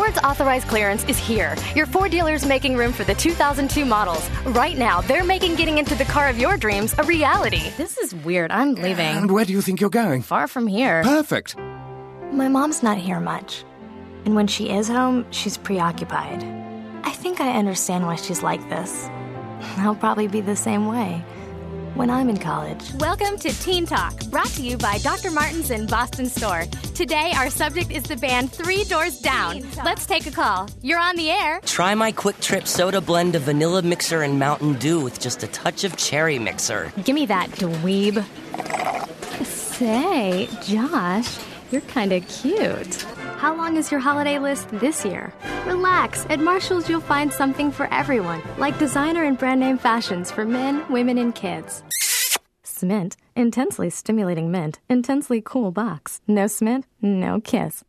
Ford's authorized clearance is here. Your Ford dealer's making room for the 2002 models. Right now, they're making getting into the car of your dreams a reality. This is weird. I'm leaving. And where do you think you're going? Far from here. Perfect. My mom's not here much. And when she is home, she's preoccupied. I think I understand why she's like this. I'll probably be the same way when I'm in college. Welcome to Teen Talk, brought to you by Dr. Martens in Boston Store. Today, our subject is the band Three Doors Down. Let's take a call. You're on the air. Try my Quick Trip soda blend of vanilla mixer and Mountain Dew with just a touch of cherry mixer. Give me that, dweeb. Say, Josh, you're kind of cute. How long is your holiday list this year? Relax. At Marshall's, you'll find something for everyone, like designer and brand name fashions for men, women, and kids. Smint. Intensely stimulating mint. Intensely cool box. No Smint, no kiss.